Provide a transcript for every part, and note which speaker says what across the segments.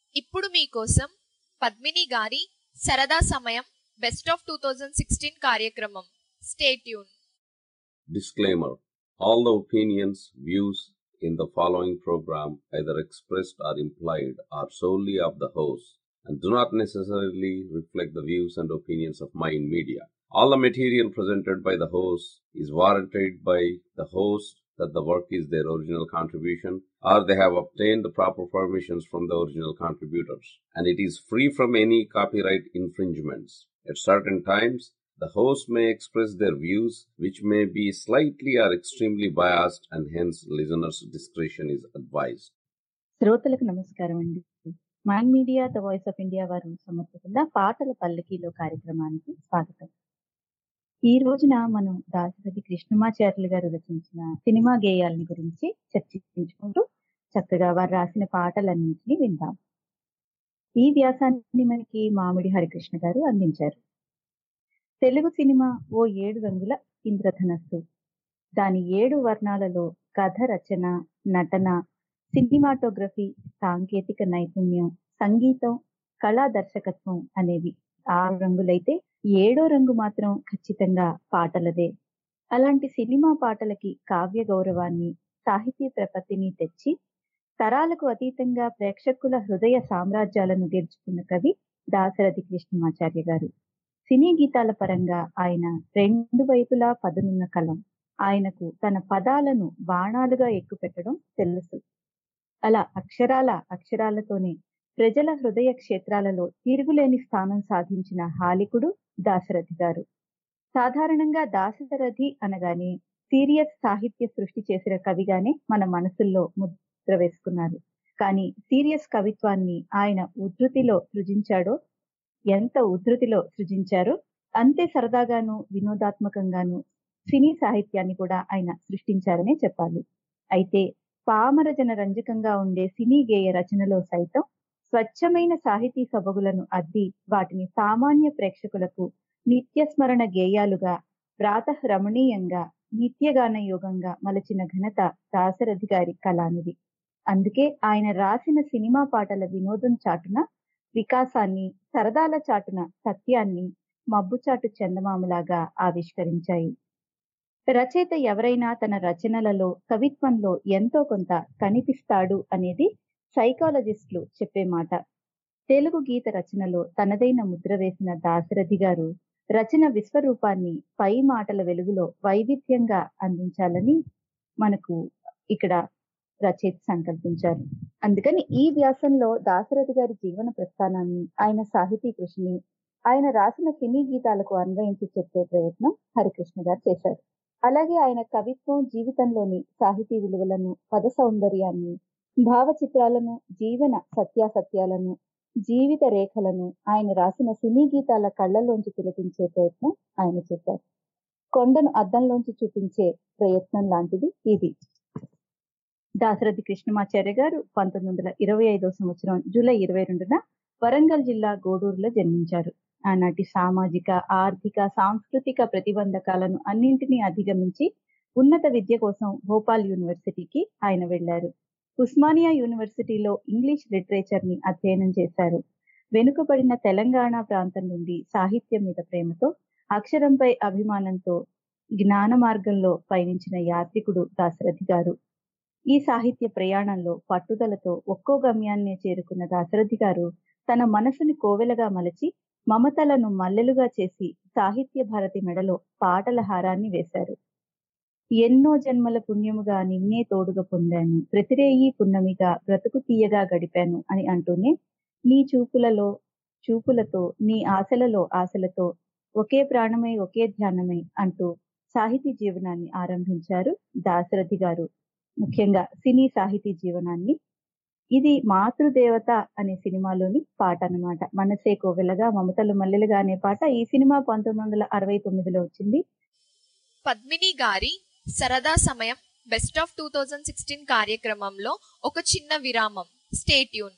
Speaker 1: ఇప్పుడు మీకోసం పద్మిని గారి సరదా సమయం బెస్ట్ ఆఫ్ 2016 కార్యక్రమం. Stay tune.
Speaker 2: Disclaimer: all the opinions, views in the following program, either expressed or implied, are solely of the host and do not necessarily reflect the views and opinions of Mind Media. All the material presented by the host is warranted by the host that the work is their original contribution or they have obtained the proper permissions from the original contributors, and it is free from any copyright infringements. At certain times, the host may express their views, which may be slightly or extremely biased, and hence listeners' discretion is advised.
Speaker 3: శ్రోతలకు నమస్కారం అండి. Mind media the voice of India వారు సమర్పిస్తున్న పాటల పల్లకీలో కార్యక్రమానికి స్వాగతం. ఈ రోజున మనం దాశరథి కృష్ణమాచార్యులు గారు రచించిన సినిమా గేయాలని గురించి చర్చించుకుంటూ చక్కగా వారు రాసిన పాటలన్నింటినీ విందాం. ఈ వ్యాసాన్ని మనకి మామిడి హరికృష్ణ గారు అందించారు. తెలుగు సినిమా ఓ 7 రంగుల ఇంద్రధనస్సు. దాని 7 వర్ణాలలో కథ రచన, నటన, సినిమాటోగ్రఫీ, సాంకేతిక నైపుణ్యం, సంగీతం, కళా దర్శకత్వం అనేవి 6 రంగులైతే 7వ రంగు మాత్రం ఖచ్చితంగా పాటలదే. అలాంటి సినిమా పాటలకి కావ్య గౌరవాన్ని, సాహితీ ప్రపత్తిని తెచ్చి తరాలకు అతీతంగా ప్రేక్షకుల హృదయ సామ్రాజ్యాలను గెలుచుకున్న కవి దాశరథి కృష్ణమాచార్య గారు. సినీ గీతాల పరంగా ఆయన 2 వైపులా పదునున్న కలం. ఆయనకు తన పదాలను బాణాలుగా ఎక్కుపెట్టడం తెలుసు. అలా అక్షరాలతోనే ప్రజల హృదయ క్షేత్రాలలో తిరుగులేని స్థానం సాధించిన హాలికుడు దాశరథి గారు. సాధారణంగా దాశరథి అనగానే సీరియస్ సాహిత్య సృష్టి చేసిన కవిగానే మన మనసుల్లో ముద్ర వేసుకున్నారు. కానీ సీరియస్ కవిత్వాన్ని ఆయన ఎంత ఉద్ధృతిలో సృజించారో అంతే సరదాగాను వినోదాత్మకంగాను సినీ సాహిత్యాన్ని కూడా ఆయన సృష్టించారనే చెప్పాలి. అయితే పామర జన రంజకంగా ఉండే సినీ గేయ రచనలో సైతం స్వచ్ఛమైన సాహితీ సొబగులను అద్ది వాటిని సామాన్య ప్రేక్షకులకు నిత్యస్మరణ గేయాలుగా, ప్రాతః రమణీయంగా, నిత్యగాన యోగంగా మలచిన ఘనత దాశరథి గారి కళానిది. అందుకే ఆయన రాసిన సినిమా పాటల వినోదం చాటున వికాసాన్ని, సరదాల చాటున సత్యాన్ని మబ్బుచాటు చందమామలాగా ఆవిష్కరించాయి. రచయిత ఎవరైనా తన రచనలలో, కవిత్వంలో ఎంతో కొంత కనిపిస్తాడు అనేది సైకాలజిస్టులు చెప్పే మాట. తెలుగు గీత రచనలో తనదైన ముద్ర వేసిన దాశరథి గారు రచన విశ్వరూపాన్ని పై మాటల వెలుగులో వైవిధ్యంగా అందించాలని మనకు ఇక్కడ రచయిత సంకల్పించారు. అందుకని ఈ వ్యాసంలో దాశరథి గారి జీవన ప్రస్థానాన్ని, ఆయన సాహితీ కృషిని, ఆయన రాసిన సినీ గీతాలకు అన్వయించి చెప్పే ప్రయత్నం హరికృష్ణ గారు చేశారు. అలాగే ఆయన కవిత్వం, జీవితంలోని సాహితీ విలువలను, పద సౌందర్యాన్ని, భావచిత్రాలను, జీవన సత్యాసత్యాలను, జీవిత రేఖలను ఆయన రాసిన సినీ గీతాల కళ్ళలోంచి తిలకించే ప్రయత్నం ఆయన చేశారు. కొండను అద్దంలోంచి చూపించే ప్రయత్నం లాంటిది ఇది. దాశరథి కృష్ణమాచార్య గారు 1925వ సంవత్సరం జూలై 22న వరంగల్ జిల్లా గోడూరులో జన్మించారు. ఆనాటి సామాజిక, ఆర్థిక, సాంస్కృతిక ప్రతిబంధకాలను అన్నింటినీ అధిగమించి ఉన్నత విద్య కోసం భోపాల్ యూనివర్సిటీకి ఆయన వెళ్లారు. ఉస్మానియా యూనివర్సిటీలో ఇంగ్లీష్ లిటరేచర్ ని అధ్యయనం చేశారు. వెనుకబడిన తెలంగాణ ప్రాంతం నుండి సాహిత్యం మీద ప్రేమతో, అక్షరంపై అభిమానంతో జ్ఞాన మార్గంలో పయనించిన యాత్రికుడు దాశరథి గారు. ఈ సాహిత్య ప్రయాణంలో పట్టుదలతో ఒక్కో గమ్యాన్నే చేరుకున్న దాశరథి గారు తన మనసుని కోవెలగా మలచి, మమతలను మల్లెలుగా చేసి సాహిత్య భారతి మెడలో పాటల హారాన్ని వేశారు. ఎన్నో జన్మల పుణ్యముగా నిన్నే తోడుగా పొందాను, ప్రతిరేయి పున్నమిగా బ్రతుకు తీయగా గడిపాను అని అంటూనే నీ చూపులతో, నీ ఆశలతో ఒకే ప్రాణమై ఒకే ధ్యానమై అంటూ సాహితీ జీవనాన్ని ఆరంభించారు దాశరథి గారు. ముఖ్యంగా సినీ సాహితీ జీవనాన్ని. ఇది మాతృదేవత అనే సినిమాలోని పాట అన్నమాట. మనసే కోవెలగా మమతలు మల్లెలుగా అనే పాట ఈ సినిమా 1969లో వచ్చింది.
Speaker 1: పద్మిని గారి సరదా సమయం బెస్ట్ ఆఫ్ 2016 కార్యక్రమంలో ఒక చిన్న విరామం. Stay tune.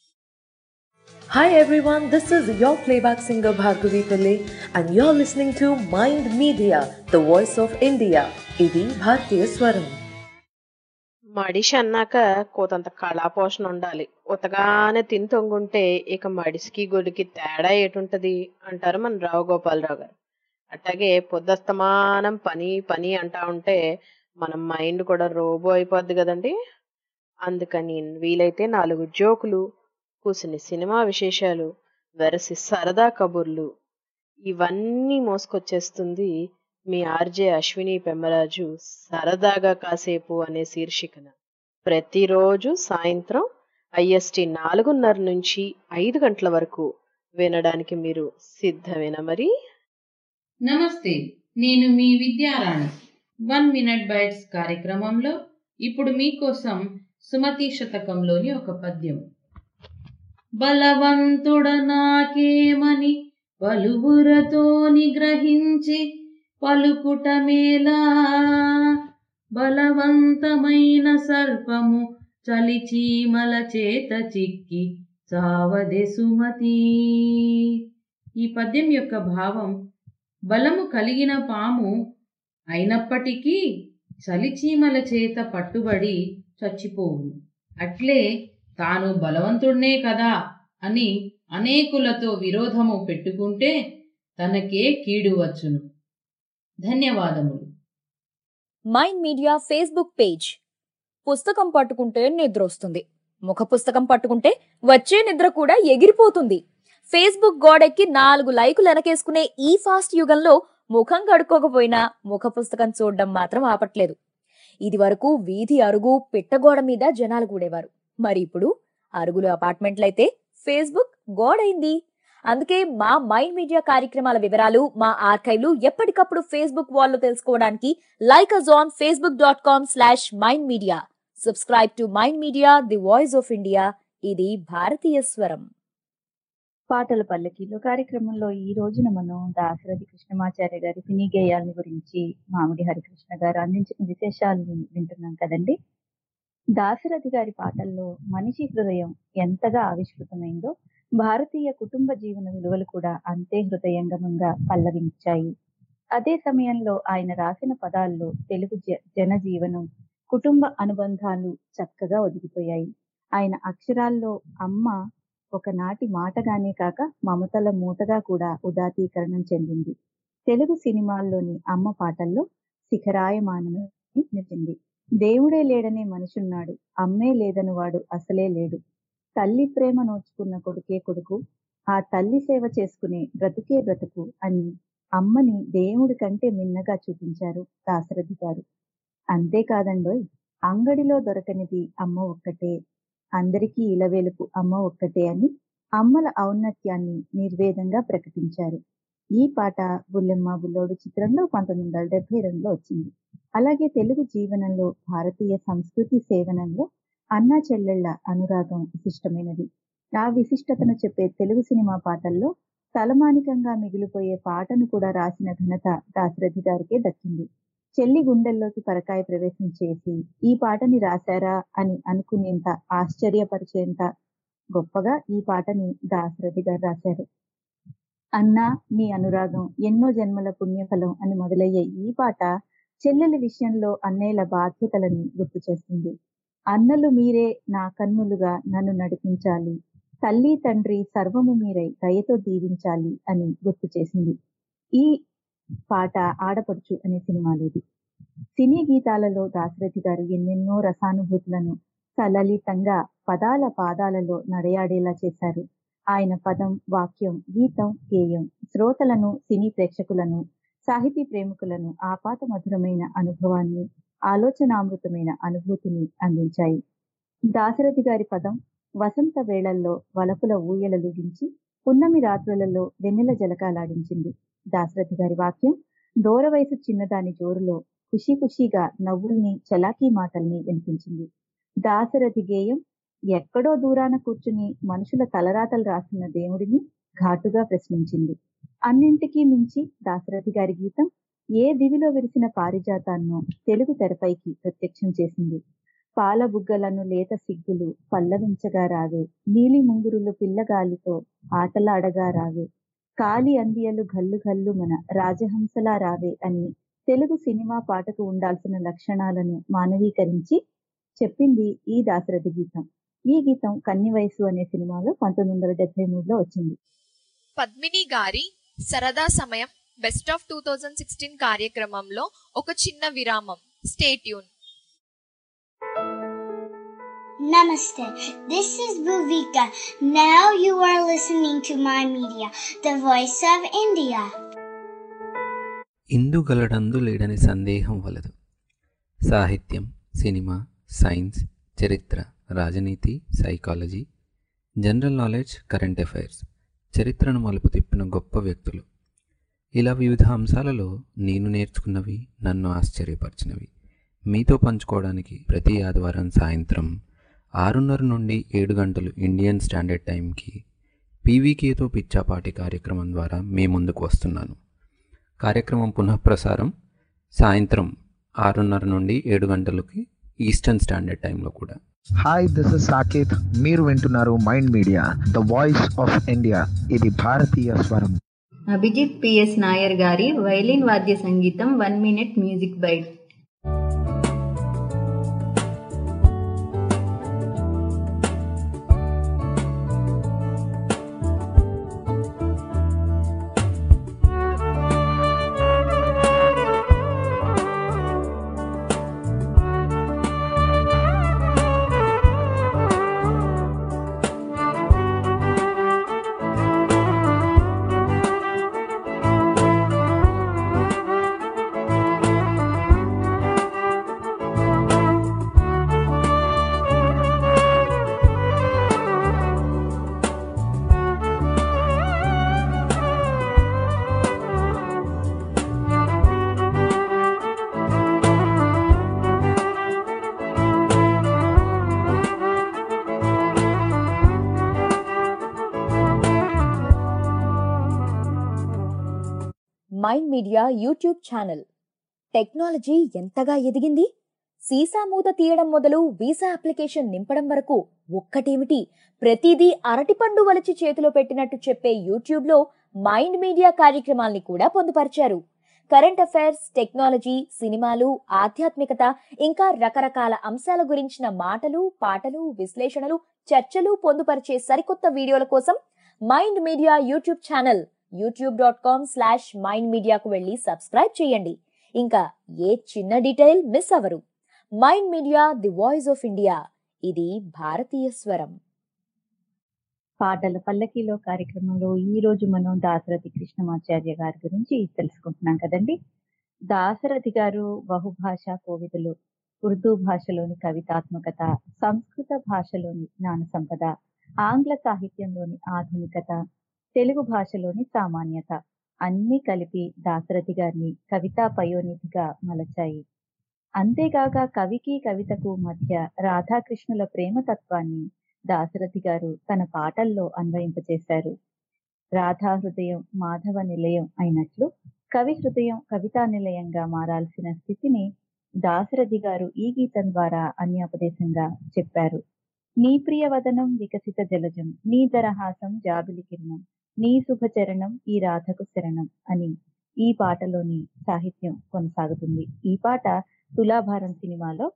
Speaker 4: Hi everyone, this is your playback singer Bhargavi Pillai and you're listening to Mind Media, the voice of India. Idi Bhartiya Swaram.
Speaker 5: మడిషి అన్నాక కోతంత కళాపోషణ ఉండాలి. ఉతగానే తిని తొంగుంటే ఇక మడిసికి గొడ్డుకి తేడా ఏటుంటది అంటారు మన రావు గోపాలరావు గారు. అట్టాగే పొద్దస్తమానం పని పని అంటా ఉంటే మన మైండ్ కూడా రోబో అయిపోద్ది కదండి. అందుకని వీలైతే 4 జోకులు, కూసిని సినిమా విశేషాలు, వెరసి సరదా కబుర్లు ఇవన్నీ మోసుకొచ్చేస్తుంది మీ ఆర్జే అశ్విని పెమ్మరాజు సరదాగా కాసేపు అనే శీర్షికన. ప్రతిరోజు సాయంత్రం IST 4:30 నుంచి 5 గంటల వరకు వినడానికి మీరు సిద్ధమేనా మరి?
Speaker 6: నమస్తే, నేను మీ విద్యారాణి. 1 మినిట్ బైట్స్ కార్యక్రమంలో ఇప్పుడు మీకోసం సుమతి శతకంలోని ఒక పద్యం. బలవంతుడ నాకేమని పలువురతో నిగ్రహించి పలుకుట మేలా, బలవంతమైన సర్పము చలిచీమల చేత చిక్కి చావదే సుమతి. ఈ పద్యం యొక్క భావం, బలము కలిగిన పాము అయినప్పటికీ చలిచీమల చేత పట్టుబడి చచ్చిపోవు. అట్లే తాను బలవంతుడినే కదా అని అనేకులతో విరోధము పెట్టుకుంటే తనకే కీడు వచ్చును. ధన్యవాదములు.
Speaker 7: Mind media Facebook page. పుస్తకం పట్టుకుంటే నిద్ర వస్తుంది, ముఖ పుస్తకం పట్టుకుంటే వచ్చే నిద్ర కూడా ఎగిరిపోతుంది. ఫేస్బుక్ గోడెక్కి 4 లైకులు వెనకేసుకునే ఈ ఫాస్ట్ యుగంలో ముఖం కడుక్కోకపోయినా ముఖ పుస్తకం చూడడం మాత్రం ఆపట్లేదు. ఇది వరకు వీధి అరుగు పిట్టగోడ మీద జనాలు కూడేవారు. మరి ఇప్పుడు అరుగులు అపార్ట్మెంట్లయితే ఫేస్బుక్ గోడైంది. అందుకే మా మైండ్ మీడియా కార్యక్రమాల వివరాలు, మా ఆర్కైవ్లు ఎప్పటికప్పుడు ఫేస్బుక్ వాల్లో తెలుసుకోవడానికి like us on facebook.com/mindmedia. Subscribe to mind media, the voice of India. ఇది భారతీయ స్వరం.
Speaker 3: పాటల పల్లకిలో కార్యక్రమంలో ఈ రోజున మనం దాశరథి కృష్ణమాచార్య గారి సినీ గేయాలని గురించి మామిడి హరికృష్ణ గారు అందించిన విశేషాలను వింటున్నాం కదండి. దాశరథి గారి పాటల్లో మనిషి హృదయం ఎంతగా ఆవిష్కృతమైందో భారతీయ కుటుంబ జీవన విలువలు కూడా అంతే హృదయంగమంగా పల్లవించాయి. అదే సమయంలో ఆయన రాసిన పదాల్లో తెలుగు జనజీవనం, కుటుంబ అనుబంధాలు చక్కగా ఒదిగిపోయాయి. ఆయన అక్షరాల్లో అమ్మ ఒకనాటి మాటగానే కాక మమతల మూటగా కూడా ఉదాతీకరణం చెందింది. తెలుగు సినిమాల్లోని అమ్మ పాటల్లో శిఖరాయమానమే నిలిచింది. దేవుడే లేడనే మనిషున్నాడు, అమ్మే లేదను వాడు అసలే లేడు, తల్లి ప్రేమ నోచుకున్న కొడుకే కొడుకు, ఆ తల్లి సేవ చేసుకునే బ్రతుకే బ్రతుకు అని అమ్మని దేవుడి కంటే మిన్నగా చూపించారు దాశరథి గారు. అంతేకాదండోయ్, అంగడిలో దొరకనిది అమ్మ ఒక్కటే, అందరికీ ఇలవేలుపు అమ్మ ఒక్కటే అని అమ్మల ఔన్నత్యాన్ని నిర్వేదంగా ప్రకటించారు. ఈ పాట బుల్లెమ్మ బుల్లోడు చిత్రంలో 1972లో వచ్చింది. అలాగే తెలుగు జీవనంలో, భారతీయ సంస్కృతి సేవనంలో అన్నా చెల్లెళ్ల అనురాగం విశిష్టమైనది. ఆ విశిష్టతను చెప్పే తెలుగు సినిమా పాటల్లో తలమానికంగా మిగిలిపోయే పాటను కూడా రాసిన ఘనత దాశరథి గారికే దక్కింది. చెల్లి గుండెల్లోకి పరకాయ ప్రవేశం చేసి ఈ పాటని రాశారా అని అనుకునేంత, ఆశ్చర్యపరిచేంత గొప్పగా ఈ పాటని దాశరథి గారు రాశారు. అన్నా మీ అనురాగం ఎన్నో జన్మల పుణ్యఫలం అని మొదలయ్యే ఈ పాట చెల్లెల విషయంలో అన్నయ్యల బాధ్యతలని గుర్తు చేస్తుంది. అన్నలు మీరే నా కన్నులుగా నన్ను నడిపించాలి, తల్లి తండ్రి సర్వము మీరై దయతో దీవించాలి అని గుర్తు చేసింది. ఈ పాట ఆడపడుచు అనే సినిమాలోది. సినీ గీతాలలో దాశరథి గారు ఎన్నెన్నో రసానుభూతులను సలలితంగా పదాల పాదాలలో నడయాడేలా చేశారు. ఆయన పదం, వాక్యం, గీతం, గేయం శ్రోతలను, సినీ ప్రేక్షకులను, సాహితీ ప్రేమికులను ఆపాత మధురమైన అనుభవాన్ని, ఆలోచనామృతమైన అనుభూతిని అందించాయి. దాశరథి గారి పదం వసంత వేళల్లో వలపుల ఊయలలుగించి, పున్నమి రాత్రులలో వెన్నెల జలకాలాడించింది. దాశరథి గారి వాక్యం దూరవయసు చిన్నదాని జోరులో ఖుషీ ఖుషీగా నవ్వుల్ని, చలాకీ మాటల్ని వినిపించింది. దాశరథి గేయం ఎక్కడో దూరాన కూర్చుని మనుషుల తలరాతలు రాస్తున్న దేవుడిని ఘాటుగా ప్రశ్నించింది. అన్నింటికీ మించి దాశరథి గారి గీతం ఏ దివిలో విరిసిన పారిజాతాన్నో తెలుగు తెరపైకి ప్రత్యక్షం చేసింది. పాల బుగ్గలను లేత సిగ్గులు పల్లవించగా రావే, నీలి ముంగురులు పిల్లగాలితో ఆటలాడగా రావే, కాలి అందియలు గల్లు గల్లు మన రాజహంసలా రావే అని తెలుగు సినిమా పాటకు ఉండాల్సిన లక్షణాలను మానవీకరించి చెప్పింది ఈ దాశరథి గీతం. ఈ గీతం కన్ని వయసు అనే సినిమాలో 1973లో వచ్చింది.
Speaker 1: పద్మిని గారి సరదా సమయం బెస్ట్ ఆఫ్ 2016 కార్యక్రమంలో ఒక చిన్న విరామం. Stay tune.
Speaker 8: Namaste. This is Bhuvika. Now you are listening to My Media, the voice of India.
Speaker 9: ఇందుగలడందు లేడని సందేహం వలదు. సాహిత్యం, సినిమా, సైన్స్, చరిత్ర, రాజనీతి, psychology, general knowledge, current affairs, చరిత్రను మలుపు తిప్పిన గొప్ప వ్యక్తులు, ఇలా వివిధ అంశాలలో నేను నేర్చుకున్నవి, నన్ను ఆశ్చర్యపరిచినవి మీతో పంచుకోవడానికి ప్రతి ఆదివారం సాయంత్రం 6:30 నుండి 7 గంటలు ఇండియన్ స్టాండర్డ్ టైంకి పీవీకేతో పిచ్చాపాటి కార్యక్రమం ద్వారా మీ ముందుకు వస్తున్నాను. కార్యక్రమం పునఃప్రసారం సాయంత్రం 6:30 నుండి 7 గంటలకి ఈస్టర్న్ స్టాండర్డ్ టైంలో కూడా.
Speaker 10: Hi, this is Saketh. మీరు వింటున్నారు mind media, the voice of India. ఇది భారతీయ స్వరం.
Speaker 11: అభిజిత్ పిఎస్ నాయర్ గారి వైలిన్ వాద్య సంగీతం 1 minute music bite.
Speaker 7: Mind media YouTube channel. Technology ఎంతగా ఎదిగింది? సీసా మూత తీయడం మొదలు వీసా అప్లికేషన్ నింపడం వరకు ఒక్కటేమిటి, ప్రతిదీ అరటిపండు వలిచి చేతిలో పెట్టినట్టు చెప్పే యూట్యూబ్ లో మైండ్ మీడియా కార్యక్రమాల్ని కూడా పొందుపరిచారు. కరెంట్ అఫైర్స్, టెక్నాలజీ, సినిమాలు, ఆధ్యాత్మికత, ఇంకా రకరకాల అంశాల గురించిన మాటలు, పాటలు, విశ్లేషణలు, చర్చలు పొందుపరిచే సరికొత్త వీడియోల కోసం mind media YouTube channel youtube.com/mindmedia వెళ్ళి సబ్స్క్రైబ్ చేయండి. ఇంకా ఏ చిన్న డీటెయిల్ మిస్ అవ్వరు. Mind media, the voice of India. ఇది భారతీయ స్వరం.
Speaker 3: పాటల పల్లకిలో కార్యక్రమంలో ఈ రోజు మనం దాశరథి కృష్ణమాచార్య గారి గురించి తెలుసుకుంటున్నాం కదండి. దాశరథి గారు బహుభాషా కోవిదులు, ఉర్దూ భాషలోని కవితాత్మకత, సంస్కృత భాషలోని జ్ఞాన సంపద, ఆంగ్ల సాహిత్యంలోని ఆధునికత, తెలుగు భాషలోని సామాన్యత అన్ని కలిపి దాశరథి గారిని కవితా పయోనిధిగా మలచాయి. అంతేగాక కవికి కవితకు మధ్య రాధాకృష్ణుల ప్రేమతత్వాన్ని దాశరథి గారు తన పాటల్లో అన్వయింపచేశారు. రాధా హృదయం మాధవ నిలయం అయినట్లు కవి హృదయం కవితా నిలయంగా మారాల్సిన స్థితిని దాశరథి గారు ఈ గీతం ద్వారా అన్యోపదేశంగా చెప్పారు. నీ ప్రియవదనం వికసిత జలజం, నీ దరహాసం జాబిలి కిరణం, నీ శుభచరణం ఈ రాధకు శరణం అని ఈ పాటలోని సాహిత్యం కొనసాగుతుంది. ఈ పాట తులాభారం సినిమాలో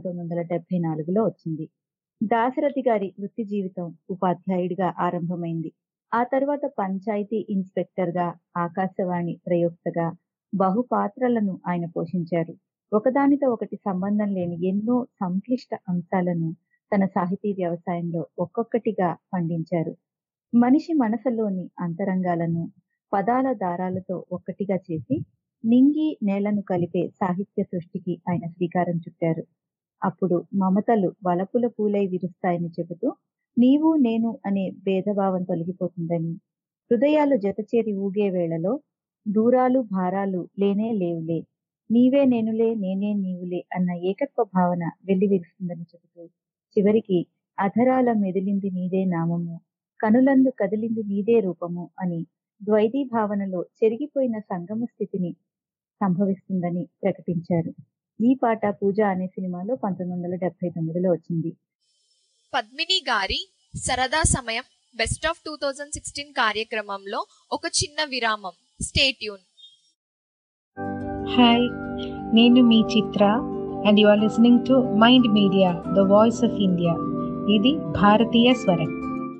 Speaker 3: 1974లో వచ్చింది. దాశరథి గారి వృత్తి జీవితం ఉపాధ్యాయుడిగా ఆరంభమైంది. ఆ తర్వాత పంచాయతీ ఇన్స్పెక్టర్ గా, ఆకాశవాణి ప్రయోక్తగా బహుపాత్రలను ఆయన పోషించారు. ఒకదానితో ఒకటి సంబంధం లేని ఎన్నో సంక్లిష్ట అంశాలను తన సాహితీ వ్యవసాయంలో ఒక్కొక్కటిగా పండించారు. మనిషి మనసులోని అంతరంగాలను పదాల దారాలతో ఒక్కటిగా చేసి నింగి నేలను కలిపే సాహిత్య సృష్టికి ఆయన శ్రీకారం చుట్టారు. అప్పుడు మమతలు వలపుల పూలై విరుస్తాయని చెబుతూ నీవు నేను అనే భేదభావం తొలగిపోతుందని, హృదయాలు జతచేరి ఊగే వేళలో దూరాలు భారాలు లేనే లేవులే, నీవే నేనులే నేనే నీవులే అన్న ఏకత్వ భావన వెల్లివిరుస్తుందని చెబుతూ చివరికి అధరాల మెదిలింది నీదే నామము, కనులందు కదిలింది నీదే రూపము అని ద్వైతీ భావనలో చెరిగిపోయిన సంగమ స్థితిని సంభవిస్తుందని ప్రకటించారు. ఈ పాట పూజ అనే సినిమాలో 1979లో వచ్చింది.
Speaker 1: పద్మిని గారి సరదా సమయం బెస్ట్ ఆఫ్ 2016 కార్యక్రమంలో ఒక చిన్న విరామం. Stay tune.
Speaker 12: హాయ్, నేను మీ చిత్ర. and you are listening to Mind Media, the voice of India. ఇది భారతీయ స్వరం.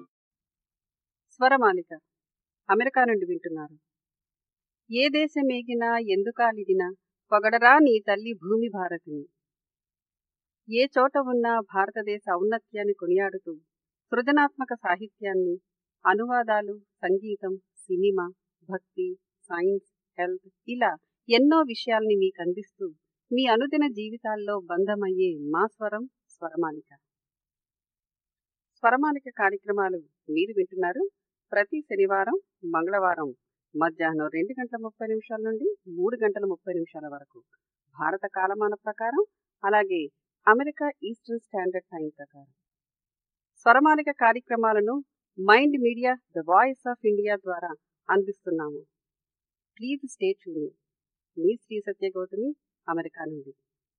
Speaker 13: స్వరమాలిక అమెరికా నుండి వింటున్నారు. ఏ దేశమేగినా ఎందుకాలిదినా పొగడరా నీ తల్లి భూమి భారతిని. ఏ చోట ఉన్నా భారతదేశ ఔన్నత్యాన్ని కొనియాడుతూ సృజనాత్మక సాహిత్యాన్ని, అనువాదాలు, సంగీతం, సినిమా, భక్తి, సైన్స్, హెల్త్ ఇలా ఎన్నో విషయాల్ని మీకు అందిస్తూ మీ అనుదిన జీవితాల్లో బంధమయ్యే మా స్వరం స్వరమాలిక. స్వరమాలిక కార్యక్రమాలు మీరు వింటున్నారు ప్రతి శనివారం, మంగళవారం మధ్యాహ్నం 2:30 నుండి 3:30 వరకు భారత కాలమాన ప్రకారం, అలాగే అమెరికా ఈస్టర్న్ స్టాండర్డ్ టైం ప్రకారం. స్వరమాలిక కార్యక్రమాలను mind media the voice of India ద్వారా అందిస్తున్నాము. Please stay tune. మీ శ్రీ సత్యగౌతమి, అమెరికా నుండి.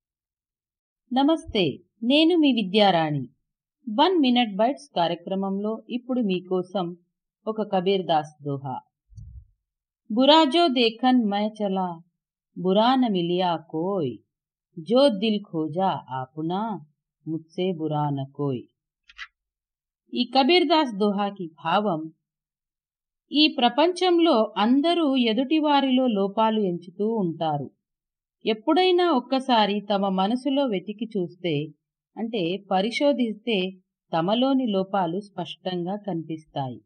Speaker 6: నమస్తే, నేను మీ విద్యారాణి. 1 మినిట్ బైట్స్ కార్యక్రమంలో ఇప్పుడు మీకోసం ఒక కబీర్ దాస్ దోహా. బురా జో దేఖన్ మై చలా, బురా న మిలియా కోయ్, జో దిల్ ఖోజా ఆపునా, ముజ్సే బురా న కోయ్. ఈ కబీర్ దాస్ దోహాకి భావం: ఈ ప్రపంచంలో అందరూ ఎదుటివారిలో లోపాలు ఎంచుతూ ఉంటారు. ఎప్పుడైనా ఒక్కసారి తమ మనసులో వెతికి చూస్తే, అంటే పరిశోధిస్తే, తమలోని లోపాలు స్పష్టంగా కనిపిస్తాయి.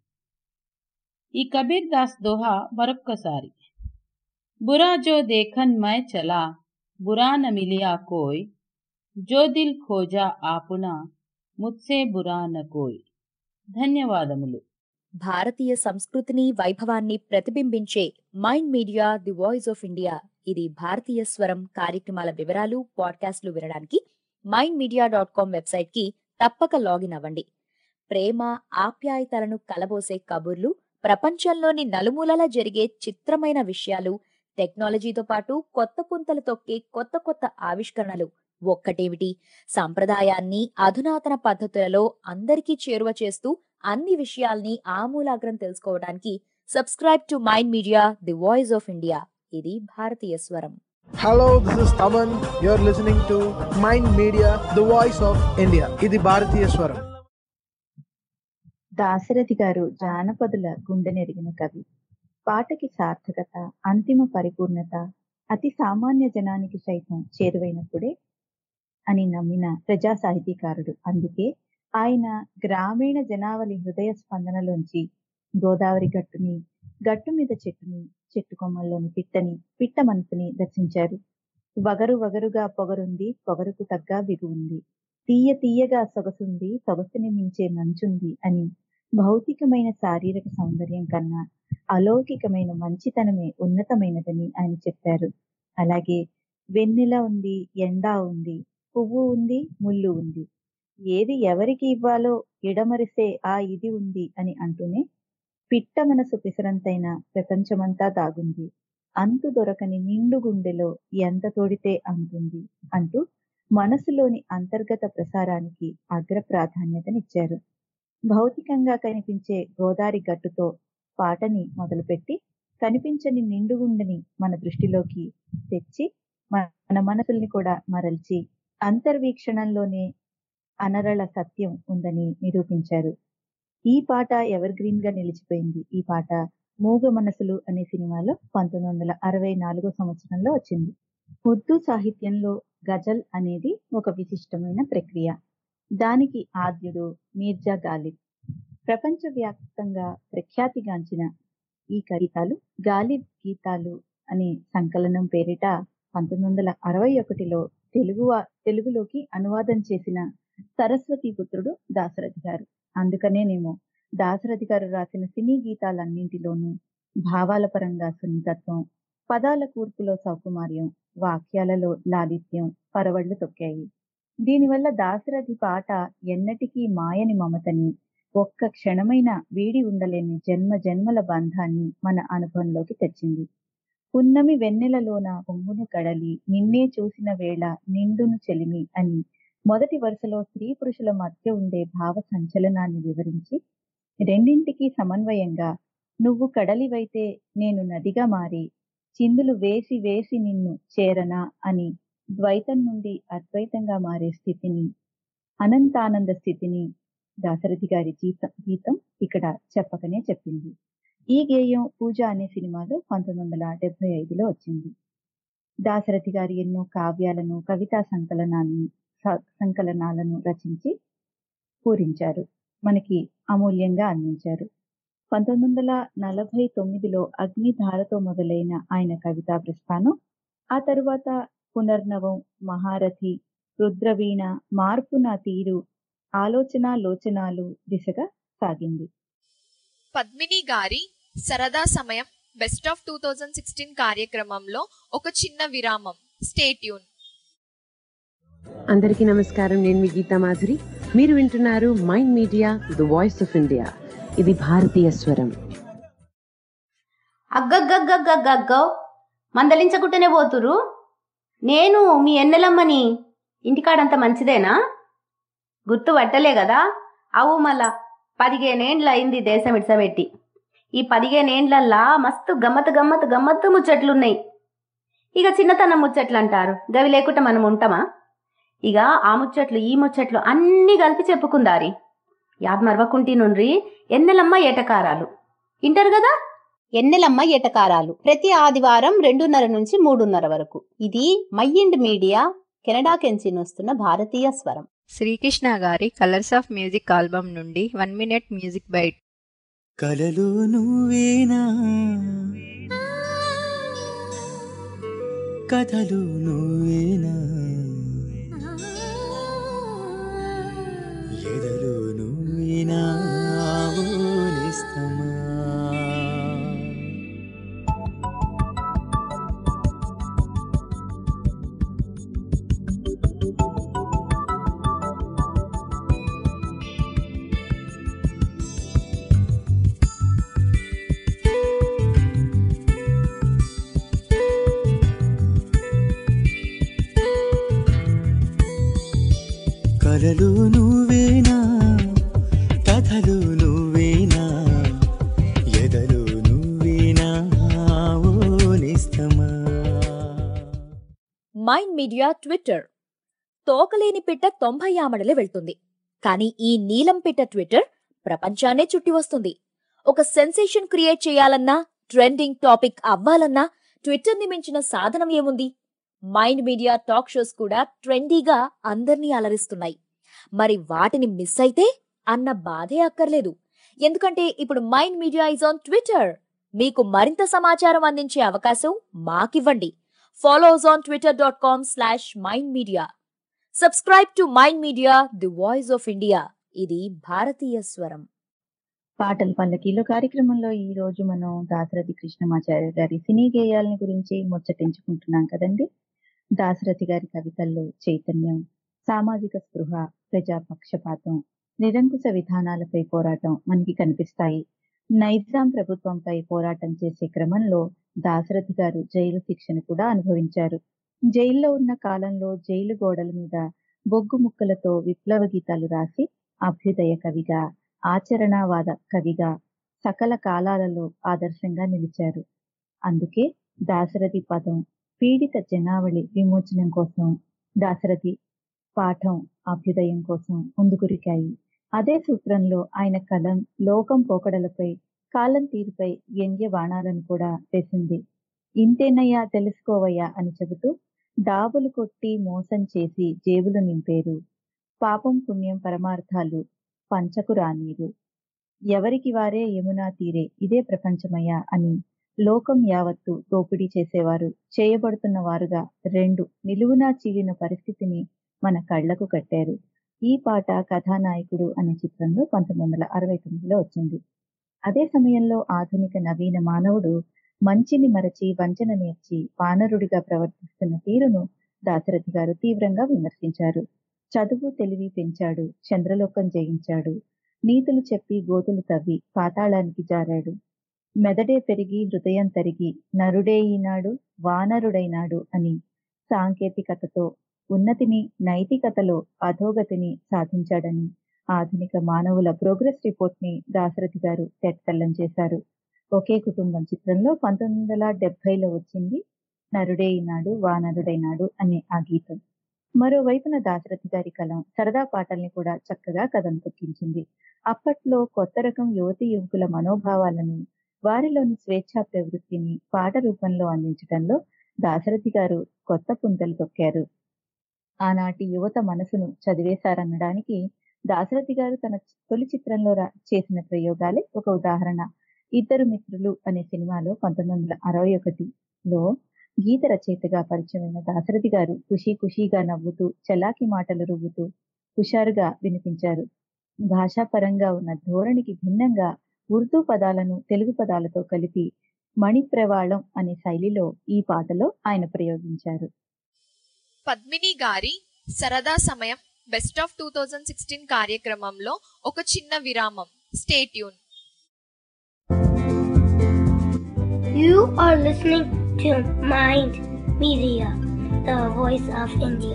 Speaker 6: ఈ కబీర్ దాస్ దోహా మరొక్కసారి: బురా జో దేఖన్ మై చలా, బురా న మిలియా కోయ్, జో దిల్ ఖోజా ఆపునా, ముజ్సే బురా న కోయ్. ధన్యవాదములు.
Speaker 7: భారతీయ సంస్కృతిని, వైభవాన్ని ప్రతిబింబించే mind media the voice of India. ఇది భారతీయ స్వరం కార్యక్రమాల వివరాలు, పాడ్కాస్ట్లు వినడానికి mindmedia.com వెబ్సైట్ కి తప్పక లాగిన్ అవ్వండి. ప్రేమ, ఆప్యాయతలను కలబోసే కబుర్లు, ప్రపంచంలోని నలుమూలలా జరిగే చిత్రమైన విషయాలు, టెక్నాలజీతో పాటు కొత్త పుంతలు తొక్కే కొత్త కొత్త ఆవిష్కరణలు, ఒక్కటేమిటి సంప్రదాయాన్ని అధునాతన పద్ధతులలో అందరికీ చేరువ చేస్తూ అన్ని విషయాల్ని ఆమూలాగ్రం తెలుసుకోవడానికి subscribe to mind media the voice of India. ఇది భారతీయ స్వరం.
Speaker 10: Hello, this is Taman. You're listening to Mind Media, the voice of India. ఇది భారతీయ స్వరం.
Speaker 3: దాశరథి గారు జానపదుల గుండెనెరిగిన కవి. పాటకి సార్థకత, అంతిమ పరిపూర్ణత అతి సామాన్య జనానికి సైతం చేరువైనప్పుడే అని నమ్మిన ప్రజా సాహితీకారుడు. అందుకే ఆయన గ్రామీణ జనావళి హృదయ స్పందనలోంచి గోదావరి గట్టుని, గట్టు మీద చెట్టుని, చెట్టు కొమ్మల్లోని పిట్టని, పిట్ట మనసుని దర్శించారు. వగరు వగరుగా పొగరుంది, పొగరుకు తగ్గ బిగువుంది, తీయ తీయగా సొగసుంది, సొగసుని మించే మంచుంది అని భౌతికమైన శారీరక సౌందర్యం కన్నా అలౌకికమైన మంచితనమే ఉన్నతమైనదని ఆయన చెప్పారు. అలాగే వెన్నెల ఉంది, ఎండ ఉంది, పువ్వు ఉంది, ముళ్ళు ఉంది, ఏది ఎవరికి ఇవ్వాలో ఎడమరిసే ఆ ఇది ఉంది అని అంటూనే పిట్ట మనసు పిసరంతైన ప్రపంచమంతా దాగుంది, అంతు దొరకని నిండు గుండెలో ఎంత తోడితే అంతుంది అంటూ మనసులోని అంతర్గత ప్రసారానికి అగ్ర ప్రాధాన్యతనిచ్చారు. భౌతికంగా కనిపించే గోదావరి గట్టుతో పాటని మొదలుపెట్టి కనిపించని నిండుగుండెని మన దృష్టిలోకి తెచ్చి మన మనసుల్ని కూడా మరల్చి అంతర్వీక్షణంలోనే అనరళ సత్యం ఉందని నిరూపించారు. ఈ పాట ఎవర్ గ్రీన్ గా నిలిచిపోయింది. ఈ పాట మూగ మనసులు అనే సినిమాలో 1964 సంవత్సరంలో వచ్చింది. ఉర్దూ సాహిత్యంలో గజల్ అనేది ఒక విశిష్టమైన ప్రక్రియ. దానికి ఆద్యుడు మీర్జా గాలిబ్. ప్రపంచవ్యాప్తంగా ప్రఖ్యాతిగాంచిన ఈ కవితాలు గాలిబ్ గీతాలు అనే సంకలనం పేరిట 1961లో తెలుగులోకి అనువాదం చేసిన సరస్వతి పుత్రుడు దాశరథి గారు. అందుకనేనేమో దాశరథి గారు రాసిన సినీ గీతాలన్నింటిలోనూ భావాల పరంగా సున్నితత్వం, పదాల కూర్పులో సౌకుమార్యం, వాక్యాలలో లాలిత్యం పరవళ్లు తొక్కాయి. దీనివల్ల దాశరథి పాట ఎన్నటికీ మాయని మమతని, ఒక్క క్షణమైన వీడి ఉండలేని జన్మ జన్మల బంధాన్ని మన అనుభవంలోకి తెచ్చింది. పున్నమి వెన్నెలలోన పొంగును కడలి, నిన్నే చూసిన వేళ నిండును చెలిమి అని మొదటి వరుసలో స్త్రీ పురుషుల మధ్య ఉండే భావ సంచలనాన్ని వివరించి, రెండింటికి సమన్వయంగా నువ్వు కడలివైతే నేను నదిగా మారి చిందులు వేసి వేసి నిన్ను చేరనా అని ద్వైతం నుండి అద్వైతంగా మారే స్థితిని, అనంతానంద స్థితిని దాశరథి గారి గీతం ఇక్కడ చెప్పకనే చెప్పింది. ఈ గేయం పూజ అనే సినిమాలో 1975లో వచ్చింది. దాశరథి గారు ఎన్నో కావ్యాలను, కవితా సంకలనాలను రచించి పూరించారు, మనకి అమూల్యంగా అందించారు. 1949లో అగ్నిధారతో మొదలైన ఆయన కవితా ప్రస్థానం ఆ తరువాత పునర్నవం, మహారథి, రుద్రవీణ, మార్పు నా తీరు, ఆలోచన లోచనాలు దిశగా సాగింది.
Speaker 1: పద్మిని గారి సరదా సమయం బెస్ట్ ఆఫ్ 2016 కార్యక్రమంలో ఒక చిన్న విరామం. Stay tune.
Speaker 14: అందరికీ నమస్కారం. నేను మీ గీతా మాధురి. మీరు వింటున్నారు mind media the voice of India. ఇది భారతీయ స్వరం.
Speaker 15: అగ్గగ్గగ్గగ్గగ్గో మందలించకుంటేనే పోతురు. నేను మీ ఎన్నెలమ్మని. ఇంటికాడంత మంచిదేనా? గుర్తు పట్టలే కదా? అవు మళ్ళా 15 ఏండ్లు అయింది దేశం ఇడ్సబెట్టి. ఈ 15 ఏండ్లల్లా మస్తు గమ్మత్తు ముచ్చట్లున్నాయి. ఇక చిన్నతనం ముచ్చట్లు అంటారు, గవి లేకుండా మనం ఉంటామా? ఇక ఆ ముచ్చట్లు ఈ ముచ్చట్లు అన్నీ కలిపి చెప్పుకుందారి. యాద్ మరవకుంటి నుండ్రి ఎన్నెలమ్మ ఏటకారాలు ఇంటారు కదా.
Speaker 16: ఎన్నెలమ్మ ఏటకారాలు ప్రతి ఆదివారం 2:30 నుంచి 3:30 వరకు. ఇది మైండ్ మీడియా కెనడా కెంచి వస్తున్న భారతీయ స్వరం.
Speaker 17: శ్రీకృష్ణ గారి కలర్స్ ఆఫ్ మ్యూజిక్ ఆల్బమ్ నుండి 1 మినిట్ మ్యూజిక్ బైట్.
Speaker 18: కలలు నువ్వేనా, కథలు నువ్వేనా, ఎదలు నువ్వేనా, ఆవులిస్తమా. కలలు నువ్వేనా, కథలు నువ్వేనా, ఎదలు నువ్వేనా, ఓనిస్తమా.
Speaker 7: Mind Media Twitter. తోకలేని పిట్ట 90 ఆమడలే వెళ్తుంది, కానీ ఈ నీలం పిట్ట ట్విట్టర్ ప్రపంచాన్నే చుట్టి వస్తుంది. ఒక సెన్సేషన్ క్రియేట్ చేయాలన్నా, ట్రెండింగ్ టాపిక్ అవ్వాలన్నా ట్విట్టర్ ని మించిన సాధనం ఏముంది? మైండ్ మీడియా టాక్ షోస్ కూడా ట్రెండీగా అందర్నీ అలరిస్తున్నాయి. మరి వాటిని మిస్ అయితే అన్న బాధే అక్కర్లేదు, ఎందుకంటే ఇప్పుడు Mind Media is on Twitter. మీకు మరింత సమాచారం అందించే అవకాశం మాకివ్వండి. Follow us on twitter.com/mindmedia. Subscribe to mind media the voice of India. ఇది భారతీయ స్వరం.
Speaker 3: పాటల పల్లకీలో కార్యక్రమంలో ఈ రోజు మనం దాశరథి కృష్ణమాచార్య గారి సినీ గేయాలని గురించి ముచ్చటించుకుంటున్నాం కదండి. దాశరథి గారి కవితల్లో చైతన్యం, సామాజిక స్పృహ, ప్రజాపక్షపాతం, నిరంకుశ విధానాలపై పోరాటం మనకి కనిపిస్తాయి. నైజాం ప్రభుత్వంపై పోరాటం చేసే క్రమంలో దాశరథి గారు జైలు శిక్షను కూడా అనుభవించారు. జైల్లో ఉన్న కాలంలో జైలు గోడల మీద బొగ్గు ముక్కలతో విప్లవ గీతాలు రాసి అభ్యుదయ కవిగా, ఆచరణావాద కవిగా సకల కాలాలలో ఆదర్శంగా నిలిచారు. అందుకే దాశరథి పదం పీడిత జనావళి విమోచనం కోసం, దాశరథి పాఠం అభ్యుదయం కోసం ముందుకురికాయి. అదే సూత్రంలో ఆయన కలం లోకం పోకడలపై, కాలం తీరుపై వ్యంగ్య బాణాలను కూడా వేసింది. ఇంతేనయ్యా తెలుసుకోవయ్యా అని చెబుతూ డాబులు కొట్టి మోసం చేసి జేబులు నింపేరు, పాపం పుణ్యం పరమార్థాలు పంచకు రానీరు, ఎవరికి వారే యమునా తీరే ఇదే ప్రపంచమయ్యా అని లోకం యావత్తు దోపిడీ చేసేవారు, చేయబడుతున్న వారుగా రెండు నిలువునా చీలిన పరిస్థితిని మన కళ్లకు కట్టారు. ఈ పాట కథానాయకుడు అనే చిత్రంలో 1969లో వచ్చింది. అదే సమయంలో ఆధునిక నవీన మానవుడు మంచిని మరచి వంచన నేర్చి వానరుడిగా ప్రవర్తిస్తున్న తీరును దాశరథి గారు తీవ్రంగా విమర్శించారు. చదువు తెలివి పెంచాడు, చంద్రలోకం జయించాడు, నీతులు చెప్పి గోతులు తవ్వి పాతాళానికి జారాడు, మెదడే పెరిగి హృదయం తరిగి నరుడే ఈనాడు వానరుడైనాడు అని సాంకేతికతతో ఉన్నతిని, నైతికతలో అధోగతిని సాధించాడని ఆధునిక మానవుల ప్రోగ్రెస్ రిపోర్ట్ ని దాశరథి గారు తెట్టెల్లం చేశారు. ఒకే కుటుంబం చిత్రంలో 1970లో వచ్చింది. నరుడే ఈనాడు వానరుడైనాడు అనే ఆ గీతం. మరోవైపున దాశరథి గారి కలం సరదా పాటల్ని కూడా చక్కగా కథం తొక్కించింది. అప్పట్లో కొత్త రకం యువతీ యువకుల మనోభావాలను, వారిలోని స్వేచ్ఛా ప్రవృత్తిని పాట రూపంలో అందించడంలో దాశరథి గారు కొత్త పుంతలు తొక్కారు. ఆనాటి యువత మనసును చదివేశారనడానికి దాశరథి గారు తన తొలి చిత్రంలో చేసిన ప్రయోగాలే ఒక ఉదాహరణ. ఇద్దరు మిత్రులు అనే సినిమాలో 1961లో గీత రచయితగా పరిచయమైన దాశరథి గారు ఖుషీ ఖుషీగా నవ్వుతూ, చలాకి మాటలు రువ్వుతూ హుషారుగా వినిపించారు. భాషాపరంగా ఉన్న ధోరణికి భిన్నంగా ఉర్దూ పదాలను తెలుగు పదాలతో కలిపి మణిప్రవాళం అనే శైలిలో ఈ పాటలో ఆయన ప్రయోగించారు.
Speaker 1: పద్మిని గారి సరదా సమయం బెస్ట్ ఆఫ్ 2016 కార్యక్రమంలో ఒక చిన్న విరామం. Stay tune.
Speaker 8: You are listening to Mind Media, the voice of India.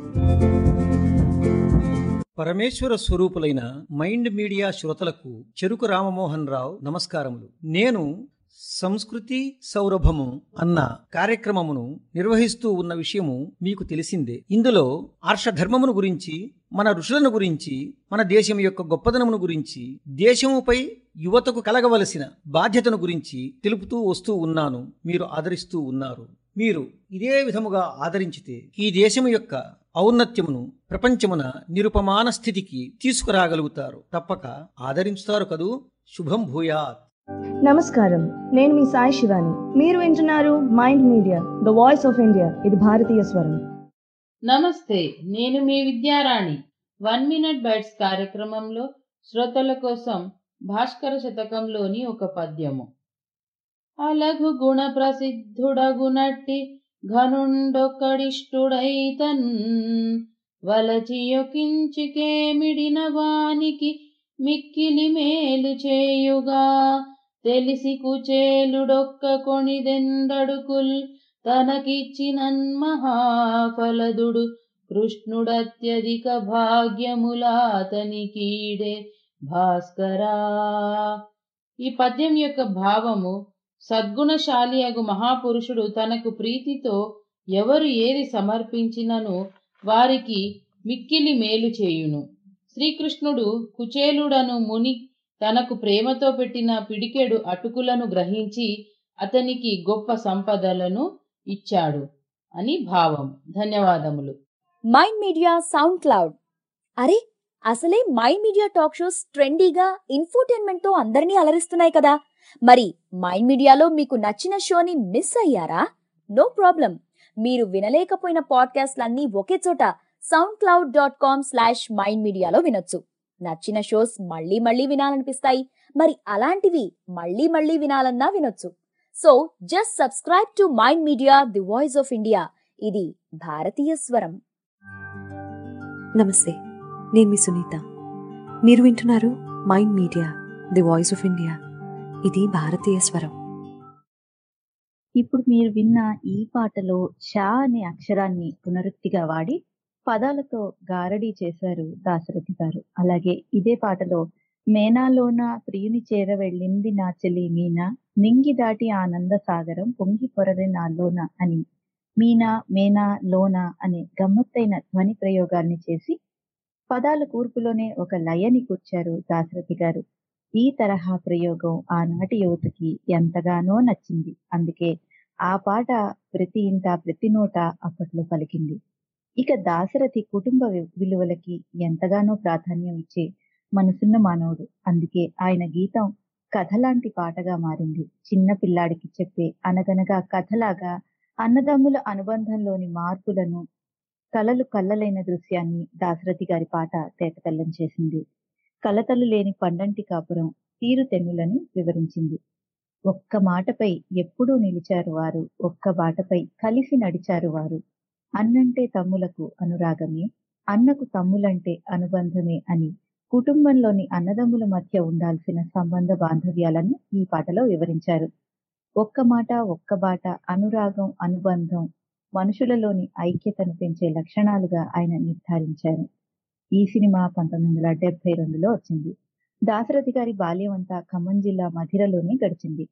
Speaker 19: పరమేశ్వర స్వరూపులైన మైండ్ మీడియా శ్రోతలకు చెరుకు రామమోహన్ రావు నమస్కారములు. నేను సంస్కృతి సౌరభము అన్న కార్యక్రమమును నిర్వహిస్తూ ఉన్న విషయము మీకు తెలిసిందే. ఇందులో ఆర్షధర్మమును గురించి, మన ఋషులను గురించి, మన దేశం యొక్క గొప్పదనమును గురించి, దేశముపై యువతకు కలగవలసిన బాధ్యతను గురించి తెలుపుతూ వస్తూ ఉన్నాను. మీరు ఆదరిస్తూ ఉన్నారు. మీరు ఇదే విధముగా ఆదరించితే ఈ దేశము యొక్క ఔన్నత్యమును ప్రపంచమున నిరుపమాన స్థితికి తీసుకురాగలుగుతారు. తప్పక ఆదరించుతారు కదూ. శుభం భూయాత్.
Speaker 20: నమస్కారం, నేను మీ సాయి శివాని. మీరు వింటున్నారు mind media, the voice of India. ఇది భారతీయ స్వరం.
Speaker 6: నమస్తే, నేను మీ విద్యారాణి. 1 మినిట్ బైట్స్ కార్యక్రమంలో శ్రోతల కోసం భాస్కర శతకంలోని ఒక పద్యము. అలగు గుణ ప్రసిద్ధుడగునట్టి ఘనుండొక్కడిష్టుడైతన్ వలచియొకించికేమిడిన వానికి మిక్కిలి మేలు చేయుగా తెలిసి కుచేలుడొక్క కొనిదెందడుకుల్ తనకిచ్చినన్ మహాఫలదుడు కృష్ణుడత్యధిక భాగ్యములాతనికీడే భాస్కరా. ఈ పద్యం యొక్క భావము, సద్గుణశాలి అగు మహాపురుషుడు తనకు ప్రీతితో ఎవరు ఏది సమర్పించినను వారికి మిక్కిలి మేలు చేయును. శ్రీకృష్ణుడు కుచేలుడను ముని తనకు ప్రేమతో పెట్టిన పిడికెడు అటుకులను గ్రహించి అతనికి గొప్ప సంపదలను ఇచ్చాడు అని భావం. ధన్యవాదములు.
Speaker 7: Mind Media SoundCloud. అరే, అసలే మైండ్ మీడియా టాక్ షోస్ ట్రెండీగా ఇన్ఫోటైన్మెంట్ తో అందరినీ అలరిస్తున్నాయి కదా. మరి మైండ్ మీడియాలో మీకు నచ్చిన షోని మిస్ అయ్యారా? No problem. మీరు వినలేకపోయిన పాడ్కాస్ట్లన్నీ ఒకే చోట soundcloud.com/mindmedia వినొచ్చు. నచ్చిన షోస్ మళ్ళీ మళ్ళీ వినాలనిపిస్తాయి. మరి అలాంటివి మళ్ళీ మళ్ళీ వినాలన్నా వినొచ్చు. So just subscribe to mind media, the voice of India. ఇది భారతీయ స్వరం.
Speaker 4: నమస్తే, నేను మీ సునీత. మీరు వింటున్నారు mind media, the voice of India. ఇది భారతీయ స్వరం.
Speaker 3: ఇప్పుడు మీరు విన్న ఈ పాటలో షా అనే అక్షరాన్ని పునరుక్తిగా వాడి పదాలతో గారడీ చేశారు దాశరథి గారు. అలాగే ఇదే పాటలో మేనాలోన ప్రియుని చేర వెళ్ళింది నా చెలి మీనా, నింగి దాటి ఆనంద సాగరం పొంగి పొరలి నాలోన అని మీనా మేనా లోన అనే గమ్మత్తైన ధ్వని ప్రయోగాల్ని చేసి పదాల కూర్పులోనే ఒక లయని కూర్చారు దాశరథి గారు. ఈ తరహా ప్రయోగం ఆనాటి యువతకి ఎంతగానో నచ్చింది. అందుకే ఆ పాట ప్రతి ఇంట ప్రతి నోట అప్పట్లో పలికింది. ఇక దాశరథి కుటుంబ విలువలకి ఎంతగానో ప్రాధాన్యం ఇచ్చే మనసున్న మానవుడు. అందుకే ఆయన గీతం కథలాంటి పాటగా మారింది. చిన్న పిల్లాడికి చెప్పే అనగనగా కథలాగా అన్నదమ్ముల అనుబంధంలోని మార్పులను, కలలు కల్లలైన దృశ్యాన్ని దాశరథి గారి పాట తేటతెల్లం చేసింది. కలతలు లేని పండంటి కాపురం తీరుతెన్నులని వివరించింది. ఒక్క మాటపై ఎప్పుడూ నిలిచారు వారు, ఒక్క బాటపై కలిసి నడిచారు వారు. అన్నంటే తమ్ములకు అనురాగమే, అన్నకు తమ్ములంటే అనుబంధమే అని కుటుంబంలోని అన్నదమ్ముల మధ్య ఉండాల్సిన సంబంధ బాంధవ్యాలను ఈ పాటలో వివరించారు. ఒక్క మాట ఒక్క బాట, అనురాగం అనుబంధం మనుషులలోని ఐక్యతను పెంచే లక్షణాలుగా ఆయన నిర్ధారించారు. ఈ సినిమా 1972లో వచ్చింది. దాశరథి గారి బాల్యం అంతా ఖమ్మం జిల్లా మధిరలోనే గడిచింది.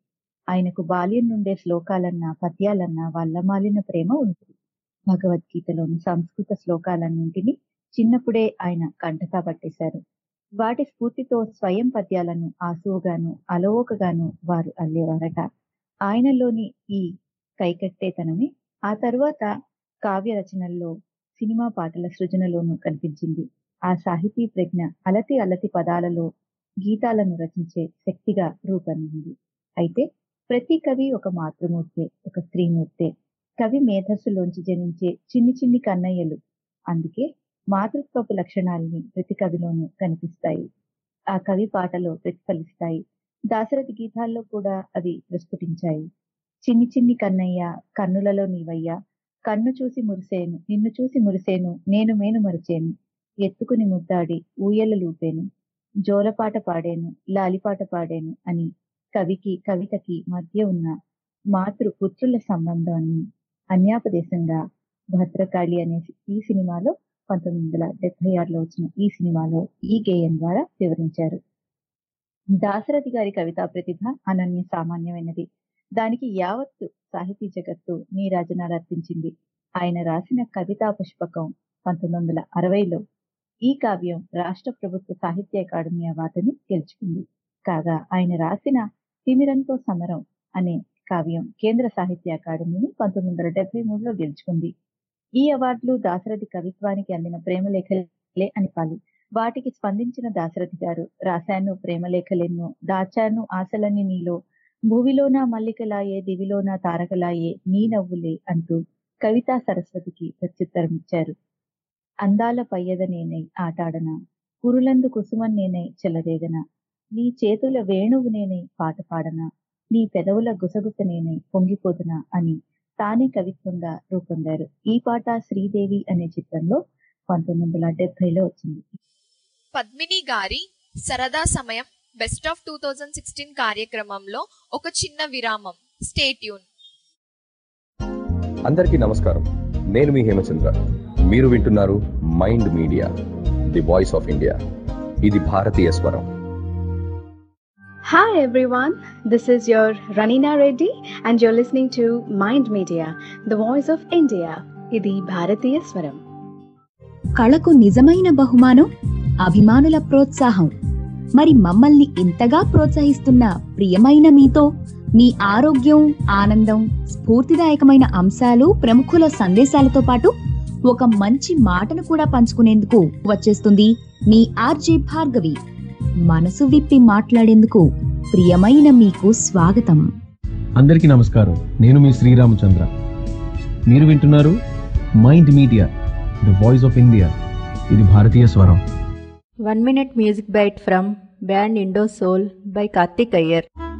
Speaker 3: ఆయనకు బాల్యం నుండే శ్లోకాలన్నా పద్యాలన్నా వల్లమాలిన ప్రేమ ఉంది. భగవద్గీతలోని సంస్కృత శ్లోకాలన్నింటినీ చిన్నప్పుడే ఆయన కంఠతా పట్టేశారు. వాటి స్ఫూర్తితో స్వయం పద్యాలను ఆసువుగాను అలవోకగాను వారు అల్లేవారట. ఆయనలోని ఈ కైకట్టేతనమే ఆ తరువాత కావ్య రచనల్లో, సినిమా పాటల సృజనలోనూ కనిపించింది. ఆ సాహితీ ప్రజ్ఞ అలతి అలతి పదాలలో గీతాలను రచించే శక్తిగా రూపొందింది. అయితే ప్రతి కవి ఒక మాతృమూర్తే, ఒక స్త్రీమూర్తే. కవి మేధస్సులోంచి జనించే చిన్ని చిన్ని కన్నయ్యలు. అందుకే మాతృత్వపు లక్షణాలని ప్రతి కవిలోనూ కనిపిస్తాయి. ఆ కవి పాటలో ప్రతిఫలిస్తాయి. దాశరథి గీతాల్లో కూడా అవి ప్రస్ఫుటించాయి. చిన్ని చిన్ని కన్నయ్య కన్నులలో నీవయ్యా, కన్ను చూసి మురిసేను, నిన్ను చూసి మురిసేను, నేను మేను మరిచేను, ఎత్తుకుని ముద్దాడి ఊయలలూపేను, జోలపాట పాడేను, లాలిపాట పాడేను అని కవికి కవితకి మధ్య ఉన్న మాతృపుత్రుల సంబంధాన్ని అన్యాపదేశంగా భద్రకాళి అనే ఈ సినిమాలో 1976లో వచ్చిన ఈ సినిమాలో ఈ గేయం ద్వారా వివరించారు. దాశరథి గారి కవితా ప్రతిభ అనన్య సామాన్యమైనది. దానికి యావత్తు సాహితీ జగత్తు నీరాజనాలు అర్పించింది. ఆయన రాసిన కవితా పుష్పకం 1960లో ఈ కావ్యం రాష్ట్ర ప్రభుత్వ సాహిత్య అకాడమీ అవార్డుని గెలుచుకుంది. కాగా ఆయన రాసిన తిమిరంతో సమరం అనే కావ్యం కేంద్ర సాహిత్య అకాడమీని 1973లో గెలుచుకుంది. ఈ అవార్డులు దాశరథి కవిత్వానికి అందిన ప్రేమలేఖలే అనిపాలి. వాటికి స్పందించిన దాశరథి గారు, రాశాను ప్రేమలేఖలెన్నో, దాచాను ఆశలన్నీ నీలో, భూవిలోన మల్లికలాయే, దివిలోన తారకలాయే, నీ నవ్వులే అంటూ కవితా సరస్వతికి ప్రత్యుత్తరం ఇచ్చారు. అందాల పయ్యద నేనై ఆటాడనా, కురులందు కుసుమం నేనై చెలరేగనా, నీ చేతుల వేణువు నేనై పాట పాడనా, నీ పెదవుల గుసగుస నేనై పొంగిపోతున్నా అని తానే కవిత్వంగా రూపొందారు. ఈ పాట శ్రీదేవి అనే చిత్రంలో 1970లో వచ్చింది.
Speaker 1: పద్మిని గారి సరదా సమయం బెస్ట్ ఆఫ్ 2016 కార్యక్రమంలో ఒక చిన్న విరామం. Stay tune.
Speaker 21: అందరికీ నమస్కారం. నేను మీ హేమచంద్ర. మీరు వింటున్నారు mind media, the voice of India. ఇది భారతీయ స్వరం.
Speaker 22: Hi everyone, this is your Ranina Reddy and you're listening to Mind Media, the voice of India. ఇది భారతీయ స్వరం.
Speaker 23: కళకు నిజమైన బహుమానం అభిమానుల ప్రోత్సాహం. మరి మమ్మల్ని ఇంతగా ప్రోత్సహిస్తున్న ప్రియమైన మీతో మీ ఆరోగ్యం, ఆనందం, స్ఫూర్తిదాయకమైన అంశాలు, ప్రముఖుల సందేశాలతో పాటు ఒక మంచి మాటను కూడా పంచుకునేందుకు వచ్చేస్తుంది మీ ఆర్జే భార్గవి. మనసు విప్పి మాట్లాడేందుకు ప్రియమైన మీకు స్వాగతం.
Speaker 24: అందరికీ నమస్కారం. నేను మీ శ్రీరామచంద్ర. మీరు వింటున్నారు mind media, the voice of India. ఇది భారతీయ స్వరం.
Speaker 17: 1 minute music bite from band Indo Soul by Karthik Iyer.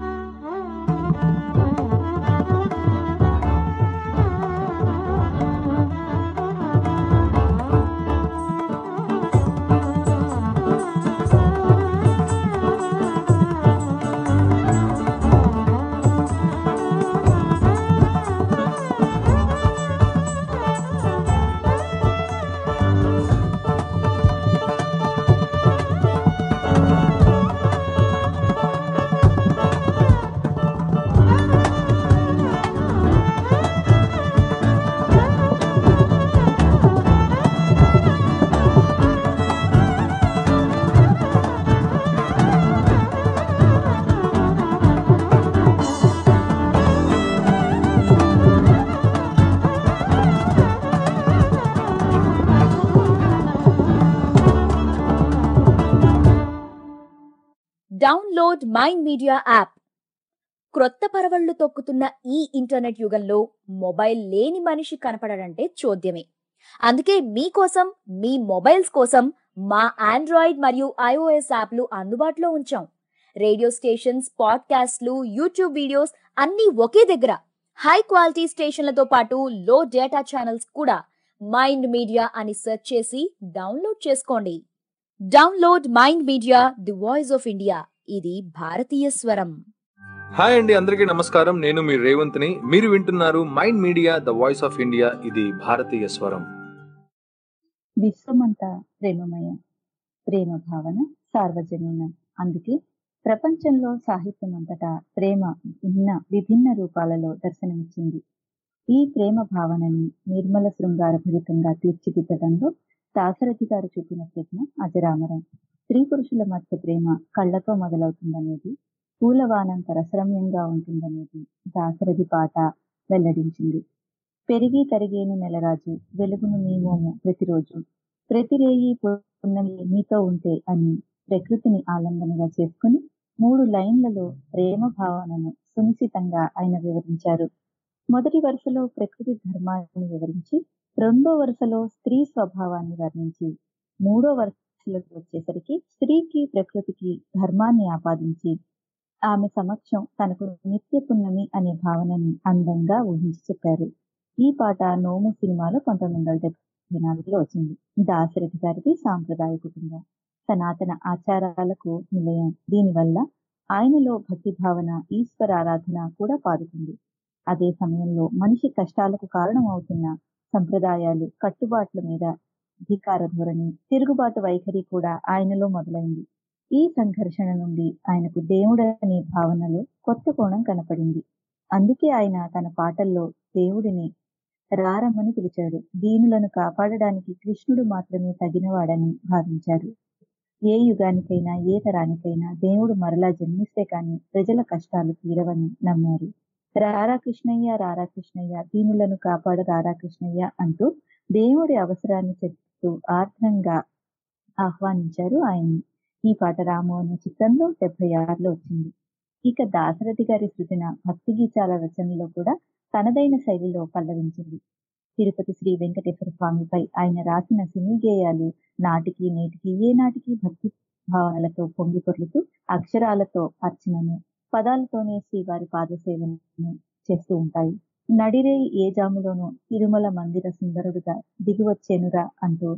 Speaker 7: Download Mind Media app. క్రొత్త పరవళ్లు తొక్కుతున్న ఈ ఇంటర్నెట్ యుగంలో మొబైల్ లేని మనిషి కనపడడంటే చోద్యమే. అందుకే మీకోసం, మీ మొబైల్స్ కోసం మా ఆండ్రాయిడ్ మరియు iOS యాప్లు అందుబాటులో ఉంచాం. రేడియో స్టేషన్స్, పాడ్కాస్ట్లు, యూట్యూబ్ వీడియోస్ అన్నీ ఒకే దగ్గర. హై క్వాలిటీ స్టేషన్లతో పాటు లో డేటా ఛానల్స్ కూడా. మైండ్ మీడియా అని సెర్చ్ చేసి డౌన్లోడ్ చేసుకోండి. Download Mind media, the voice of India. ఇది భారతీయ స్వరం.
Speaker 25: హాయ్ అండి, అందరికీ నమస్కారం. నేను మీ రేవంత్ని. మీరు వింటున్నారు mind media, the voice of India. ఇది భారతీయ స్వరం.
Speaker 3: విశ్వమంతా ప్రేమమయం, ప్రేమ భావన సార్వజనీనం. అందుకే ప్రపంచంలో సాహిత్యం అంతటా ప్రేమ విభిన్న రూపాలలో దర్శనమిచ్చింది. ఈ ప్రేమ భావనని నిర్మల శృంగార భరితంగా తీర్చిదిద్దడంలో దాశరథి గారు చూపిన ప్రజ్ఞ అజరామరం. స్త్రీ పురుషుల మధ్య ప్రేమ కళ్ళతో మొదలవుతుందనేది, పూలవానంత రసరమ్యంగా ఉంటుందనేది దాశరథి పాట వెల్లడించింది. పెరిగి తరిగేను నెలరాజు, వెలుగును నీమోము ప్రతిరోజు, ప్రతిరేయి పున్నమి నీతో ఉంటే అని ప్రకృతిని ఆలంబనగా చేసుకుని 3 లైన్లలో ప్రేమ భావనను సునిశితంగా ఆయన వివరించారు. మొదటి వరుసలో ప్రకృతి ధర్మాన్ని వివరించి, రెండో వరుసలో స్త్రీ స్వభావాన్ని వర్ణించి, మూడో వరుసలోకి వచ్చేసరికి స్త్రీకి ప్రకృతికి ధర్మాన్ని ఆపాదించి ఆమె సమక్షం తనకు నిత్య పున్నమి అనే భావనని అందంగా ఊహించి చెప్పారు. ఈ పాట నోము సినిమాలో 1974లో వచ్చింది. దాశరథి గారిది సాంప్రదాయ కుటుంబం, సనాతన ఆచారాలకు నిలయం. దీనివల్ల ఆయనలో భక్తి భావన, ఈశ్వర ఆరాధన కూడా పాదుకుంది. అదే సమయంలో మనిషి కష్టాలకు కారణం అవుతున్న సంప్రదాయాలు, కట్టుబాట్ల మీద ధికార ధోరణి, తిరుగుబాటు వైఖరి కూడా ఆయనలో మొదలైంది. ఈ సంఘర్షణ నుండి ఆయనకు దేవుడనే భావనలో కొత్త కోణం కనపడింది. అందుకే ఆయన తన పాటల్లో దేవుడిని రారమ్మని పిలిచాడు. దీనులను కాపాడడానికి కృష్ణుడు మాత్రమే తగినవాడని భావించారు. ఏ యుగానికైనా ఏ తరానికైనా దేవుడు మరలా జన్మిస్తే కాని ప్రజల కష్టాలు తీరవని నమ్మారు. రారా కృష్ణయ్య, రారా కృష్ణయ్య, దీనులను కాపాడ రారా కృష్ణయ్య అంటూ దేవుడి అవసరాన్ని చెప్తూ ఆర్ద్రంగా ఆహ్వానించారు ఆయన్ని. ఈ పాట రాము అనే చిత్రంలో 76లో వచ్చింది. ఇక దాశరథి గారి సృజన భక్తి గీతాల రచనలో కూడా తనదైన శైలిలో పల్లవించింది. తిరుపతి శ్రీ వెంకటేశ్వర స్వామిపై ఆయన రాసిన సినీ గేయాలు నాటికి నేటికి ఏనాటికి భక్తి భావనలతో పొంగి పొర్లుతూ అక్షరాలతో అర్చనను, పదాలతోనే శ్రీవారి పాదసేవను చేస్తూ ఉంటాయి. నడిరే ఏ జాములోనూ తిరుమల మందిర సుందరుడుగా దిగువచ్చేనురా అంటూ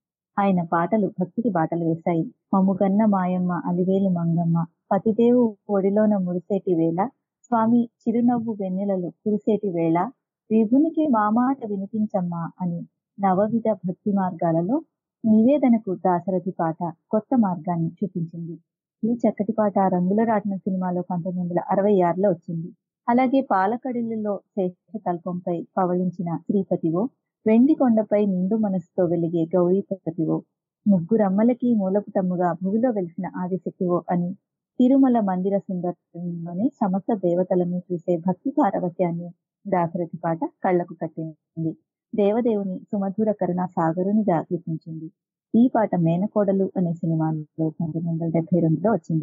Speaker 3: ఆయన పాటలు భక్తికి బాటలు వేశాయి. మమ్ముగన్న మాయమ్మ అలివేలు మంగమ్మ, పతిదేవు ఒడిలోన మురిసేటి వేళ, స్వామి చిరునవ్వు వెన్నెలలు కురిసేటి వేళ, విభునికి మామాట వినిపించమ్మా అని నవవిధ భక్తి మార్గాలలో నివేదనకు దాశరథి పాట కొత్త మార్గాన్ని చూపించింది. ఈ చక్కటి పాట రంగుల రాట్న సినిమాలో 1966లో వచ్చింది. అలాగే పాలకడిల్లో శేషతల్పంపై పవళించిన శ్రీపతివో, వెండి కొండపై నిండు మనసుతో వెలిగే గౌరీపతివో, ముగ్గురమ్మలకి మూలపుటమ్ముగా భూమిలో వెలిసిన ఆదిశక్తివో అని తిరుమల మందిర సుందరంలోని సమస్త దేవతలను చూసే భక్తి పారవస్యాన్ని దాశరథి పాట కళ్లకు కట్టింది. దేవదేవుని సుమధుర కరుణా సాగరునిగా కీర్తించింది. ఈ పాట మేనకోడలు అనే సినిమాలో 1972లో వచ్చింది.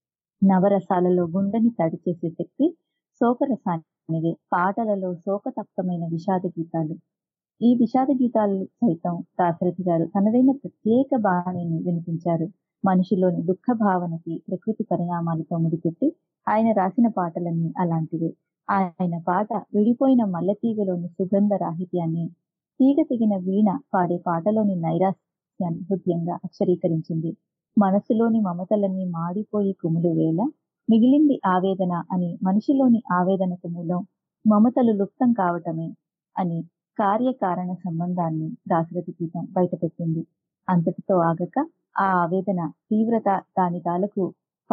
Speaker 3: నవరసాలలో గుండెని తడి చేసే శక్తి శోకరసానిదే. పాటలలో శోకతప్తమైన విషాద గీతాలు. ఈ విషాద గీతాలు సైతం దాశరథి గారు తనదైన ప్రత్యేక బాణిని వినిపించారు. మనిషిలోని దుఃఖ భావనకి ప్రకృతి పరిణామాలతో ముడిపెట్టి ఆయన రాసిన పాటలన్నీ అలాంటివే. ఆయన పాట విడిపోయిన మల్లెతీగలోని సుగంధ రాహిత్యాన్ని, తీగ తెగిన వీణ పాడే పాటలోని నైరాస్యాన్ని హృదయంగా అక్షరీకరించింది. మనసులోని మమతలన్నీ మాడిపోయి కుములు వేళ మిగిలింది ఆవేదన అని, మనిషిలోని ఆవేదనకు మూలం మమతలు లుప్తం కావటమే అని కార్యకారణ సంబంధాన్ని దాశరథి గీతం బయటపెట్టింది. అంతటితో ఆగక ఆ ఆవేదన తీవ్రత, దాని తాలూకు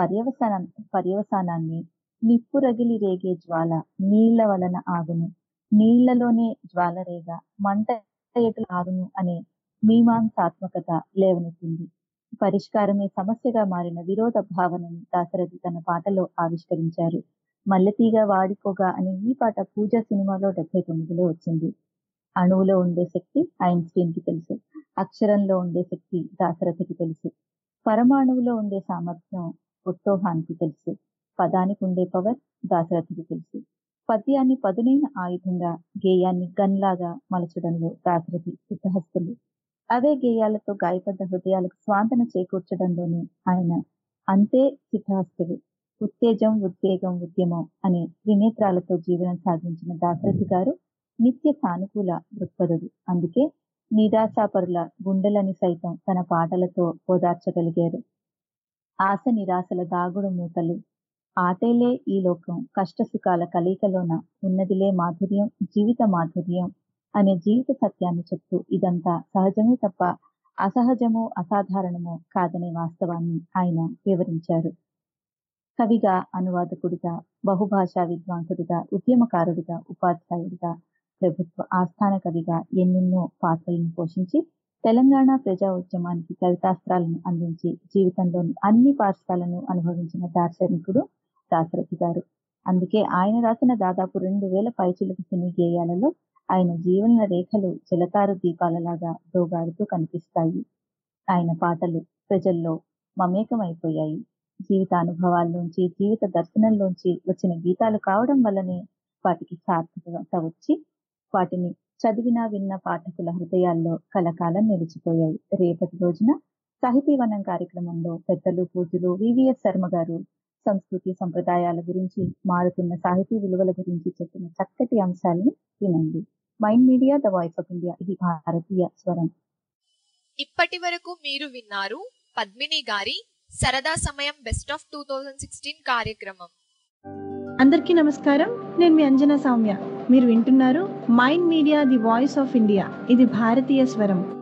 Speaker 3: పర్యవసానాన్ని నిప్పురగిలి రేగే జ్వాల నీళ్ల వలన ఆగును, నీళ్లలోనే జ్వాల రేగ మంట ఎటుల ఆగును అనే మీమాంసాత్మకత లేవనెత్తింది. పరిష్కారమే సమస్యగా మారిన విరోధ భావనని దాశరథి తన పాటలో ఆవిష్కరించారు. మల్లెతీగ వాడిపోగా అనే ఈ పాట పూజ సినిమాలో 79లో వచ్చింది. అణువులో ఉండే శక్తి ఐన్స్టీన్ కి తెలుసు, అక్షరంలో ఉండే శక్తి దాశరథికి తెలుసు, పరమాణువులో ఉండే సామర్థ్యం ఉత్తోహానికి తెలుసు, పదానికి ఉండే పవర్ దాశరథికి తెలుసు. పద్యాన్ని పదునైన ఆయుధంగా, గేయాన్ని గన్లాగా మలచడంలో దాశరథి సిద్ధహస్తులు. అవే గేయాలతో గాయపడ్డ హృదయాలకు స్వాంతన చేకూర్చడంలోనే ఆయన అంతే సిద్ధహస్తులు. ఉత్తేజం, ఉద్వేగం, ఉద్యమం అనే త్రినేత్రాలతో జీవనం సాగించిన దాశరథి గారు నిత్య సానుకూల దృక్పథుడు. అందుకే నిరాశాపరుల గుండెలని సైతం తన పాటలతో ఓదార్చగలిగారు. ఆశ నిరాశల దాగుడు మూతలు, ఆటేలే ఈ లోకం, కష్ట సుఖాల కలయికలోన ఉన్నదిలే మాధుర్యం, జీవిత మాధుర్యం అనే జీవిత సత్యాన్ని చెప్తూ ఇదంతా సహజమే తప్ప అసహజమో అసాధారణమో కాదనే వాస్తవాన్ని ఆయన వివరించారు. కవిగా, అనువాదకుడిగా, బహుభాషా విద్వాంసుడిగా, ఉద్యమకారుడిగా, ఉపాధ్యాయుడిగా, ప్రభుత్వ ఆస్థాన కవిగా ఎన్నెన్నో పాత్రలను పోషించి తెలంగాణ ప్రజా ఉద్యమానికి కవితాస్త్రాలను అందించి జీవితంలోని అన్ని పార్శ్వాలను అనుభవించిన దార్శనికుడు దాశరథి గారు. అందుకే ఆయన రాసిన దాదాపు 2000 పైచిలుకు సినీ గేయాలలో ఆయన జీవన రేఖలు జలతారు దీపాలలాగా దోగాడుతూ కనిపిస్తాయి. ఆయన పాటలు ప్రజల్లో మమేకమైపోయాయి. జీవిత అనుభవాల్లోంచి, జీవిత దర్శనంలోంచి వచ్చిన గీతాలు కావడం వల్లనే వాటికి సార్థకత వచ్చి వాటిని చదివిన విన్న పాఠకుల హృదయాల్లో కలకాలం నిలిచిపోయాయి. రేపటి రోజున సాహితీవనం కార్యక్రమంలో పెద్దలు పూజలు వివిఎస్ శర్మ గారు సంస్కృతి సంప్రదాయాల గురించి, మారుతున్న సాహితీ విలువల గురించి చెప్పిన చక్కటి అంశాలను వినండి. Mind media, the voice of India, ఇది భారతీయ స్వరం.
Speaker 1: ఇప్పటి వరకు మీరు విన్నారు పద్మిని గారి సరదా సమయం బెస్ట్ ఆఫ్ 2016 కార్యక్రమం.
Speaker 20: అందరికీ నమస్కారం. నేను మీ అంజనా సౌమ్య. మీరు వింటున్నారు mind media, the voice of India. ఇది భారతీయ స్వరం.